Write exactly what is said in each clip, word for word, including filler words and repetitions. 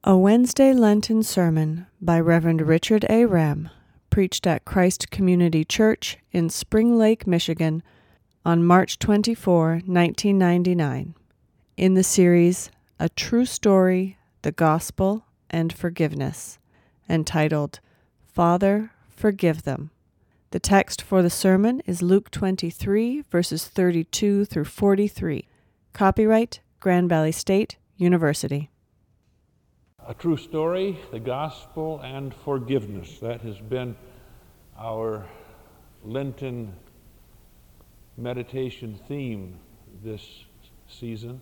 A Wednesday Lenten sermon by Reverend Richard A. Ram, preached at Christ Community Church in Spring Lake, Michigan, on March twenty-fourth, nineteen ninety-nine, in the series A True Story, the Gospel, and Forgiveness, entitled, Father, Forgive Them. The text for the sermon is Luke twenty-three, verses thirty-two through forty-three. Copyright, Grand Valley State University. A true story, the gospel, and forgiveness. That has been our Lenten meditation theme this season.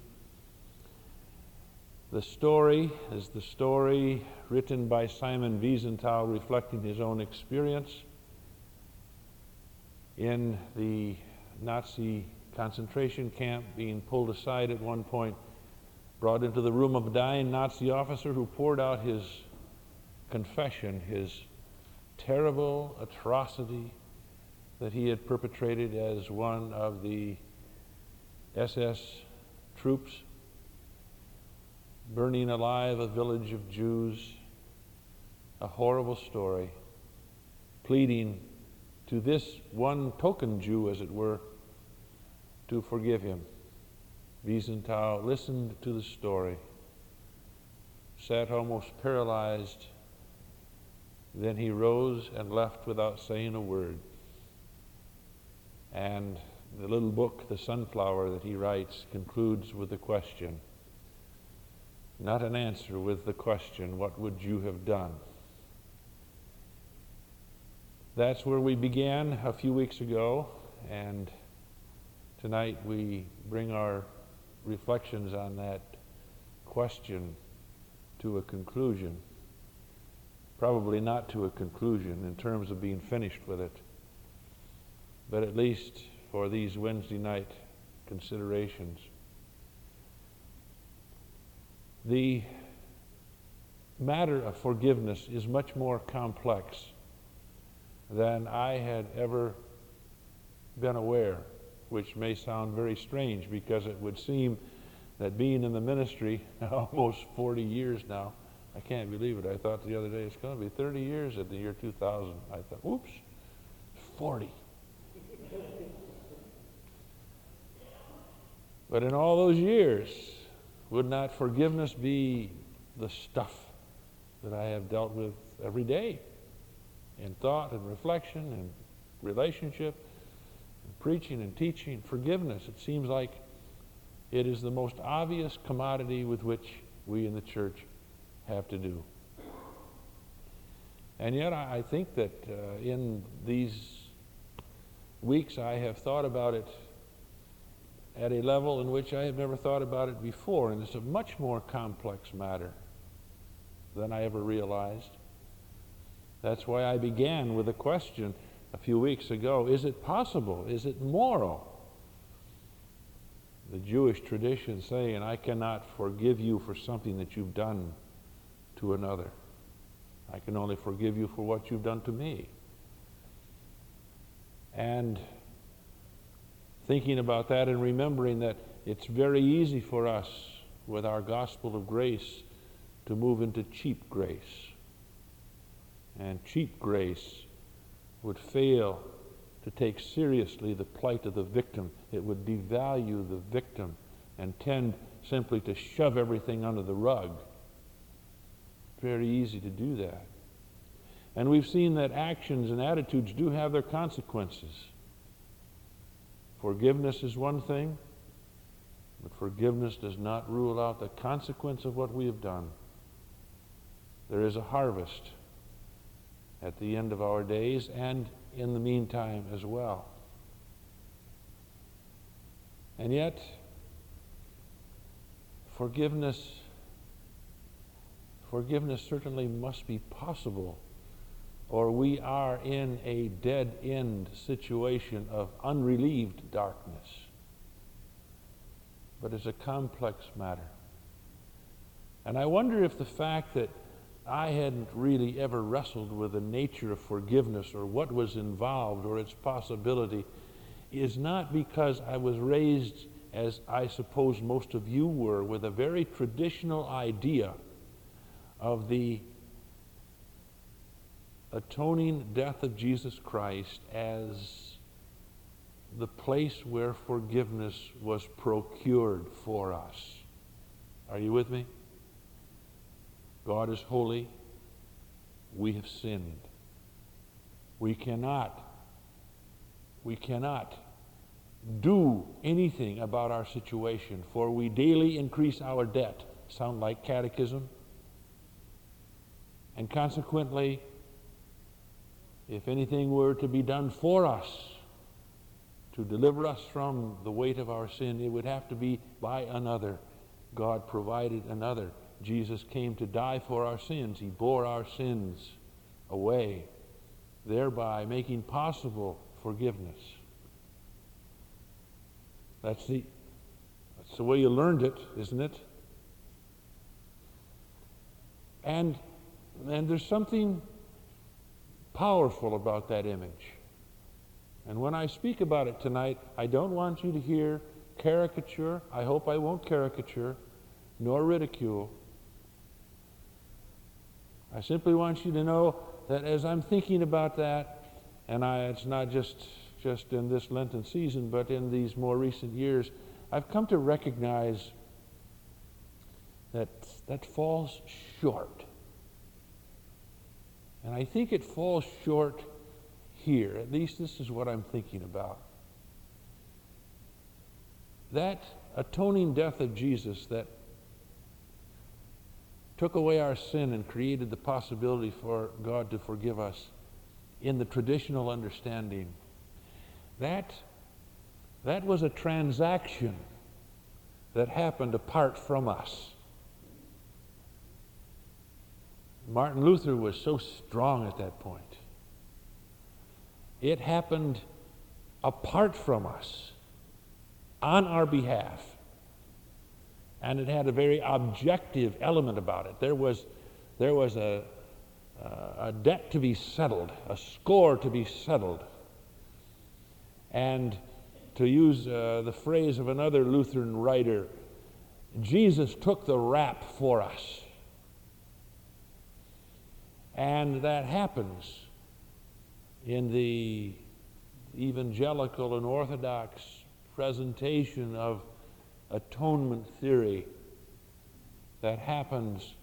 The story is the story written by Simon Wiesenthal, reflecting his own experience in the Nazi concentration camp, being pulled aside at one point, brought into the room of a dying Nazi officer who poured out his confession, his terrible atrocity that he had perpetrated as one of the S S troops, burning alive a village of Jews, a horrible story, pleading to this one token Jew, as it were, to forgive him. Wiesenthal listened to the story, sat almost paralyzed, then he rose and left without saying a word. And the little book, The Sunflower, that he writes concludes with the question, not an answer, with the question, what would you have done? That's where we began a few weeks ago, and tonight we bring our reflections on that question to a conclusion. Probably not to a conclusion in terms of being finished with it, but at least for these Wednesday night considerations. The matter of forgiveness is much more complex than I had ever been aware, which may sound very strange because it would seem that being in the ministry almost forty years now, I can't believe it. I thought the other day it's going to be thirty years at the year two thousand. I thought, oops, forty. But in all those years, would not forgiveness be the stuff that I have dealt with every day in thought and reflection and relationship? Preaching and teaching forgiveness, it seems like it is the most obvious commodity with which we in the church have to do. And yet I think that uh, in these weeks I have thought about it at a level in which I have never thought about it before, and it's a much more complex matter than I ever realized. That's why I began with a question a few weeks ago, is it possible, is it moral? The Jewish tradition saying, I cannot forgive you for something that you've done to another. I can only forgive you for what you've done to me. And thinking about that and remembering that it's very easy for us with our gospel of grace to move into cheap grace. And cheap grace would fail to take seriously the plight of the victim. It would devalue the victim and tend simply to shove everything under the rug. Very easy to do that. And we've seen that actions and attitudes do have their consequences. Forgiveness is one thing, but forgiveness does not rule out the consequence of what we have done. There is a harvest at the end of our days and in the meantime as well. And yet, forgiveness, forgiveness certainly must be possible, or we are in a dead-end situation of unrelieved darkness. But it's a complex matter. And I wonder if the fact that I hadn't really ever wrestled with the nature of forgiveness or what was involved or its possibility is not because I was raised, as I suppose most of you were, with a very traditional idea of the atoning death of Jesus Christ as the place where forgiveness was procured for us. Are you with me? God is holy. We have sinned. We cannot, we cannot do anything about our situation, for we daily increase our debt. Sound like catechism? And consequently, if anything were to be done for us to deliver us from the weight of our sin, it would have to be by another. God provided another. Jesus came to die for our sins. He bore our sins away, thereby making possible forgiveness. That's the, that's the way you learned it, isn't it? And, and there's something powerful about that image. And when I speak about it tonight, I don't want you to hear caricature. I hope I won't caricature, nor ridicule. I simply want you to know that as I'm thinking about that, and I, it's not just, just in this Lenten season, but in these more recent years, I've come to recognize that that falls short. And I think it falls short here. At least this is what I'm thinking about. That atoning death of Jesus that took away our sin and created the possibility for God to forgive us in the traditional understanding, that, that was a transaction that happened apart from us. Martin Luther was so strong at that point. It happened apart from us, on our behalf. And it had a very objective element about it. There was, there was a, uh, a debt to be settled, a score to be settled. And to use uh, the phrase of another Lutheran writer, Jesus took the rap for us. And that happens in the evangelical and orthodox presentation of atonement theory. That happens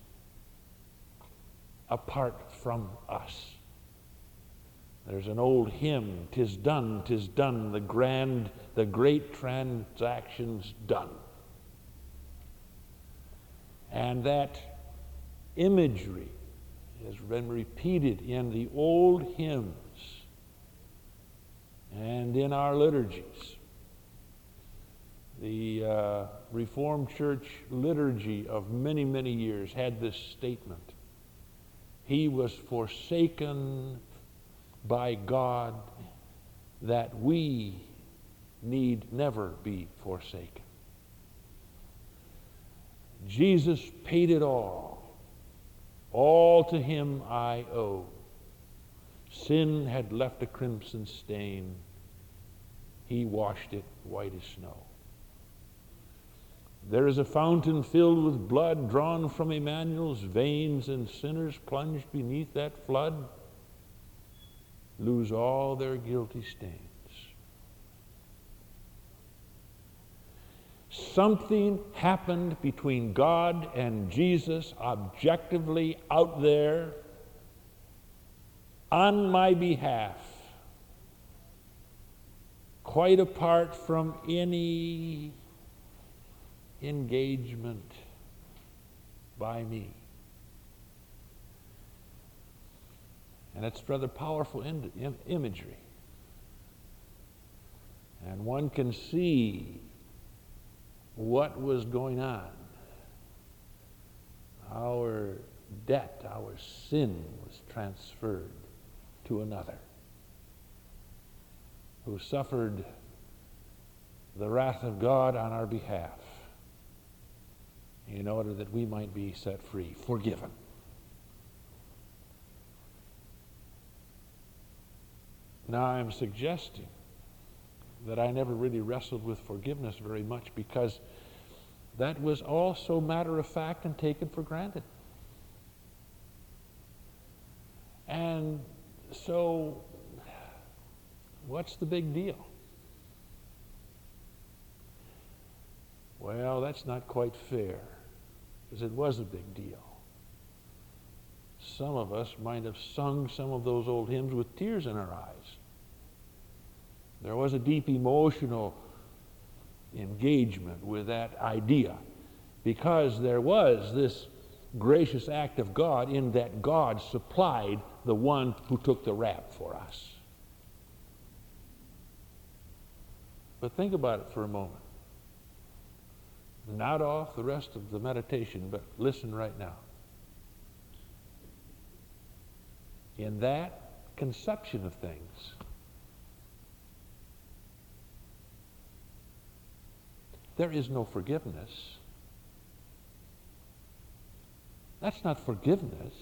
apart from us. There's an old hymn, "'Tis done, 'tis done, the grand, the great transaction's done." And that imagery has been repeated in the old hymns and in our liturgies. The uh, Reformed Church liturgy of many, many years had this statement: He was forsaken by God that we need never be forsaken. Jesus paid it all. All to him I owe. Sin had left a crimson stain. He washed it white as snow. There is a fountain filled with blood drawn from Emmanuel's veins, and sinners plunged beneath that flood lose all their guilty stains. Something happened between God and Jesus objectively out there on my behalf, quite apart from any engagement by me. And it's rather powerful in, in, imagery. And one can see what was going on. Our debt, our sin was transferred to another who suffered the wrath of God on our behalf in order that we might be set free, forgiven. Now, I'm suggesting that I never really wrestled with forgiveness very much because that was all so matter of fact and taken for granted. And so, what's the big deal? Well, that's not quite fair, because it was a big deal. Some of us might have sung some of those old hymns with tears in our eyes. There was a deep emotional engagement with that idea, because there was this gracious act of God in that God supplied the one who took the rap for us. But think about it for a moment. Not off the rest of the meditation, but listen right now. In that conception of things, there is no forgiveness. That's not forgiveness.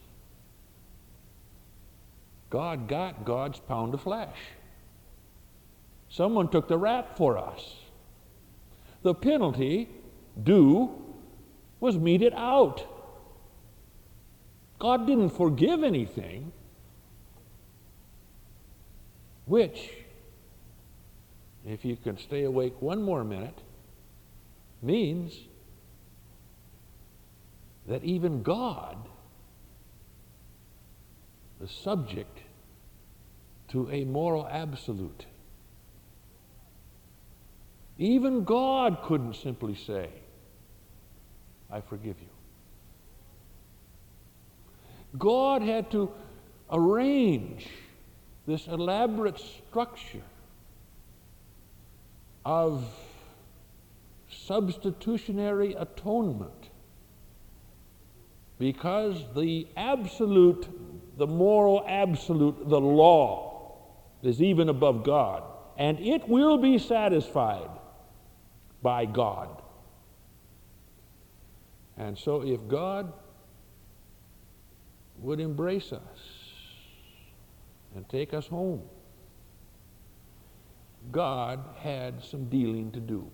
God got God's pound of flesh. Someone took the rap for us. The penalty due was meted out. God didn't forgive anything, which, if you can stay awake one more minute, means that even God is subject to a moral absolute. Even God couldn't simply say, I forgive you. God had to arrange this elaborate structure of substitutionary atonement, because the absolute, the moral absolute, the law, is even above God, and it will be satisfied by God. And so if God would embrace us and take us home, God had some dealing to do.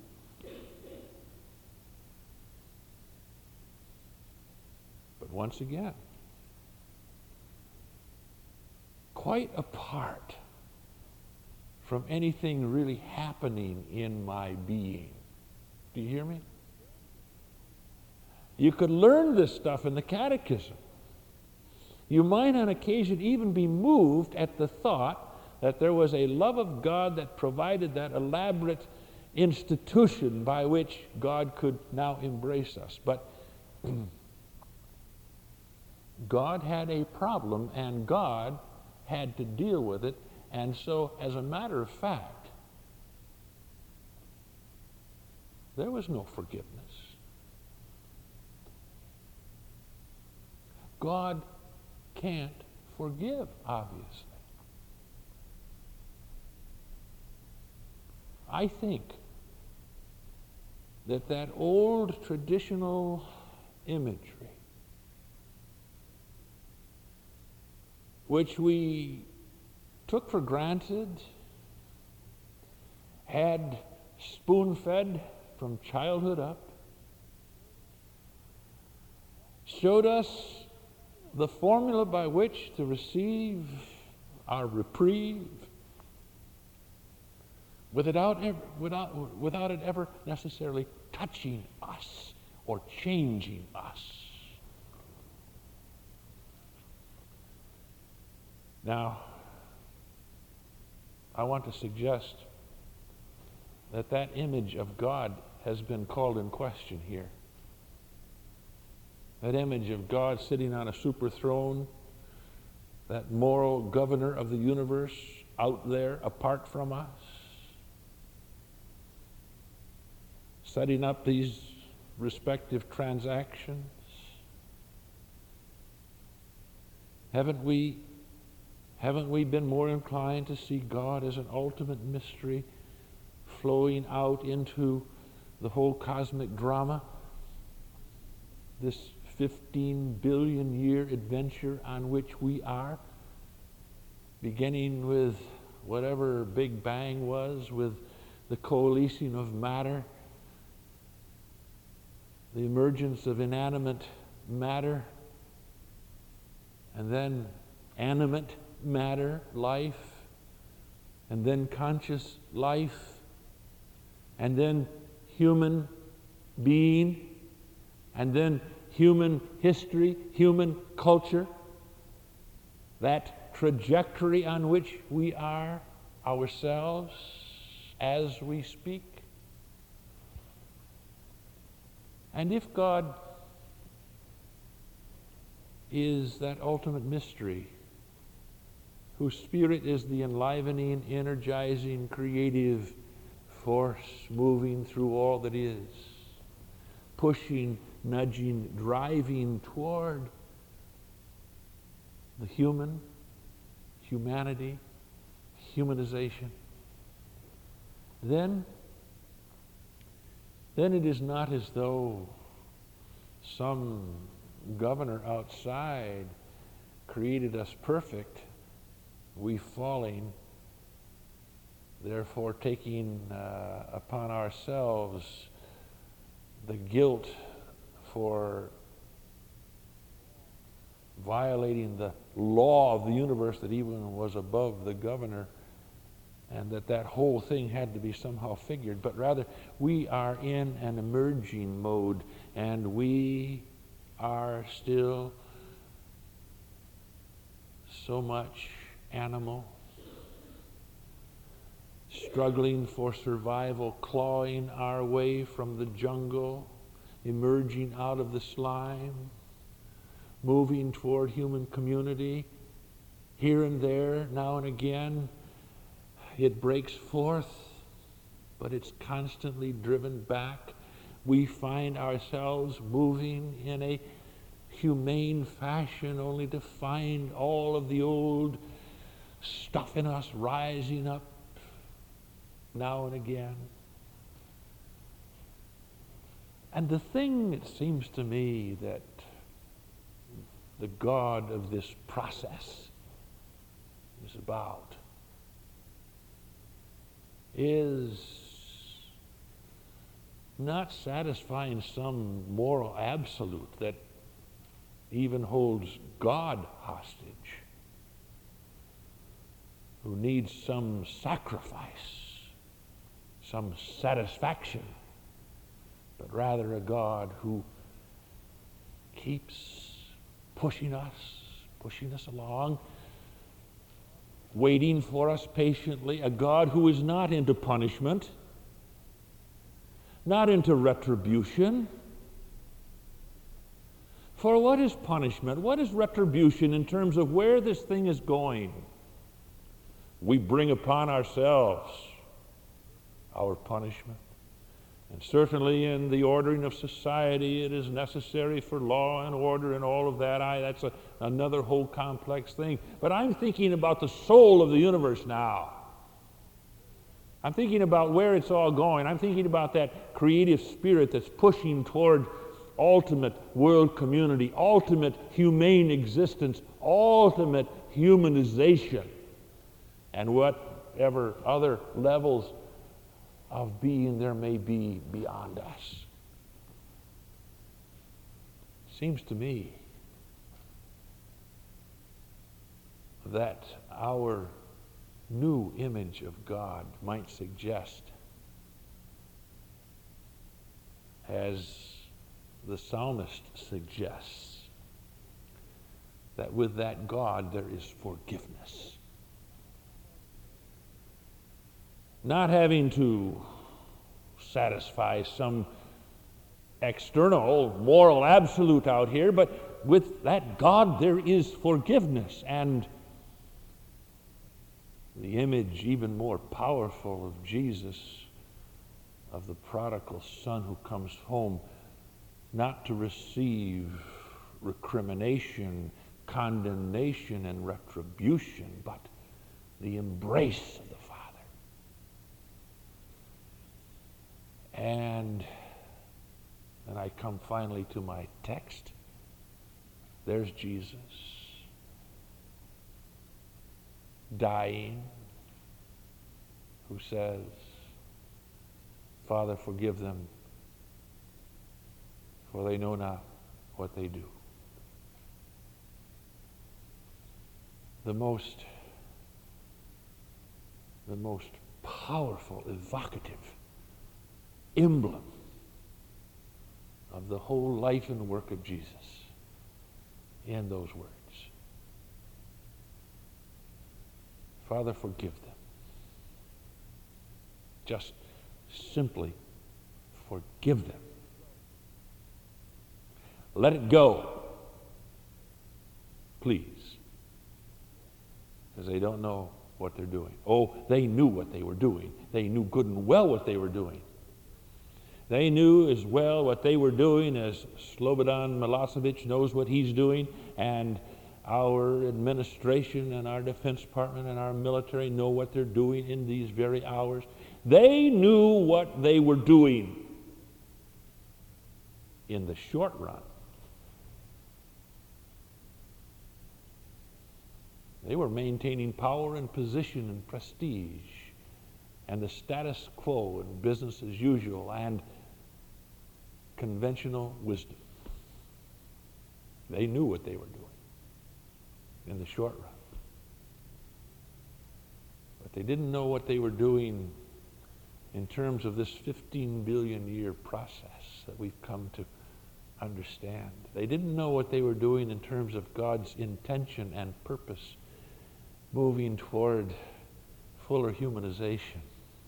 But once again, quite apart from anything really happening in my being. Do you hear me? You could learn this stuff in the catechism. You might on occasion even be moved at the thought that there was a love of God that provided that elaborate institution by which God could now embrace us. But God had a problem, and God had to deal with it. And so, as a matter of fact, there was no forgiveness. God can't forgive, obviously. I think that that old traditional imagery, which we took for granted, had spoon-fed from childhood up, showed us the formula by which to receive our reprieve without, ever, without, without it ever necessarily touching us or changing us. Now, I want to suggest that that image of God has been called in question here. That image of God sitting on a super throne, that moral governor of the universe out there apart from us, setting up these respective transactions. Haven't we, haven't we been more inclined to see God as an ultimate mystery flowing out into the whole cosmic drama? This fifteen billion year adventure on which we are, beginning with whatever Big Bang was, with the coalescing of matter, the emergence of inanimate matter, and then animate matter, life, and then conscious life, and then human being, and then human history, human culture, that trajectory on which we are ourselves as we speak. And if God is that ultimate mystery, whose spirit is the enlivening, energizing, creative force moving through all that is, pushing, nudging, driving toward the human, humanity, humanization, then, then it is not as though some governor outside created us perfect, we falling, therefore taking uh, upon ourselves the guilt for violating the law of the universe that even was above the governor, and that that whole thing had to be somehow figured, but rather we are in an emerging mode, and we are still so much animal, struggling for survival, clawing our way from the jungle, emerging out of the slime, moving toward human community. Here and there, now and again, it breaks forth, but it's constantly driven back. We find ourselves moving in a humane fashion, only to find all of the old stuff in us rising up now and again. And the thing, it seems to me, that the God of this process is about is not satisfying some moral absolute that even holds God hostage, who needs some sacrifice, some satisfaction, but rather a God who keeps pushing us, pushing us along, waiting for us patiently, a God who is not into punishment, not into retribution. For what is punishment? What is retribution in terms of where this thing is going? We bring upon ourselves our punishment. And certainly in the ordering of society, it is necessary for law and order and all of that. I, that's a, another whole complex thing. But I'm thinking about the soul of the universe now. I'm thinking about where it's all going. I'm thinking about that creative spirit that's pushing toward ultimate world community, ultimate humane existence, ultimate humanization, and whatever other levels of being there may be beyond us. Seems to me that our new image of God might suggest, as the psalmist suggests, that with that God there is forgiveness. Not having to satisfy some external moral absolute out here, but with that God there is forgiveness, and the image even more powerful of Jesus, of the prodigal son who comes home not to receive recrimination, condemnation, and retribution, but the embrace of the Father. And then I come finally to my text. There's Jesus dying, who says, Father, forgive them, for they know not what they do. the most, the most powerful, evocative emblem of the whole life and work of Jesus in those words. Father, forgive them. Just simply forgive them. Let it go, please, because they don't know what they're doing. Oh, they knew what they were doing. They knew good and well what they were doing. They knew as well what they were doing as Slobodan Milosevic knows what he's doing, and our administration and our Defense Department and our military know what they're doing in these very hours. They knew what they were doing in the short run. They were maintaining power and position and prestige and the status quo and business as usual and conventional wisdom. They knew what they were doing in the short run. But they didn't know what they were doing in terms of this fifteen billion year process that we've come to understand. They didn't know what they were doing in terms of God's intention and purpose moving toward fuller humanization.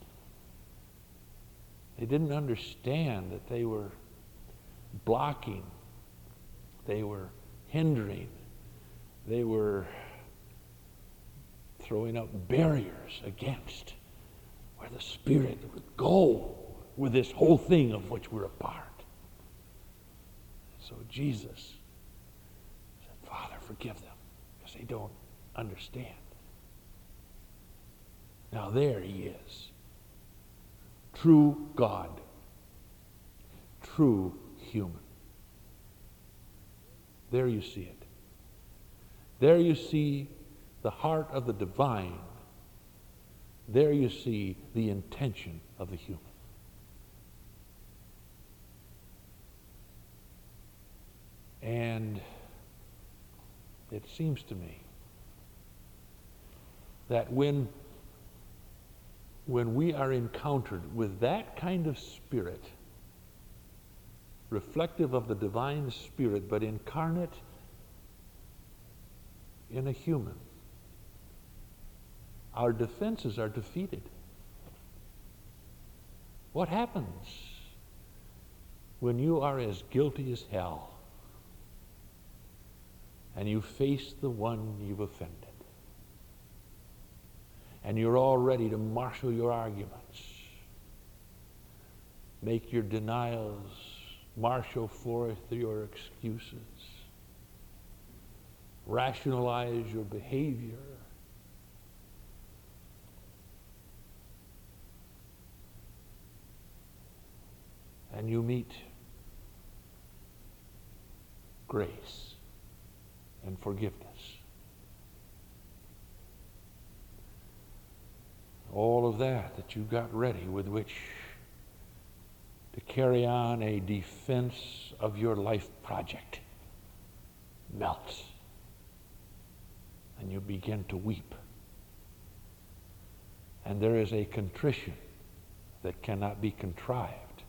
They didn't understand that they were blocking, they were hindering, they were throwing up barriers against where the Spirit would go with this whole thing of which we're a part. So Jesus said, Father, forgive them, because they don't understand. Now there he is. True God. True human. There you see it. There you see the heart of the divine. There you see the intention of the human. And it seems to me that when when we are encountered with that kind of spirit, reflective of the divine spirit, but incarnate in a human, our defenses are defeated. What happens when you are as guilty as hell and you face the one you've offended? And you're all ready to marshal your arguments, make your denials, marshal forth your excuses, rationalize your behavior. And you meet grace and forgiveness. All of that that you got ready with which to carry on a defense of your life project melts. And you begin to weep. And there is a contrition that cannot be contrived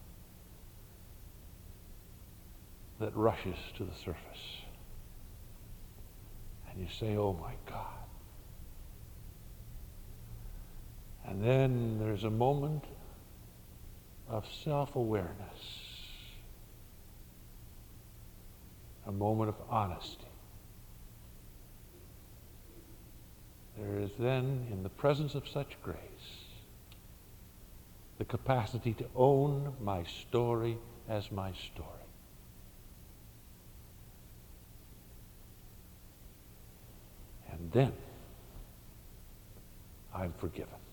that rushes to the surface. And you say, oh my God. And then there's a moment of self-awareness, a moment of honesty. There is then, in the presence of such grace, the capacity to own my story as my story. And then I'm forgiven.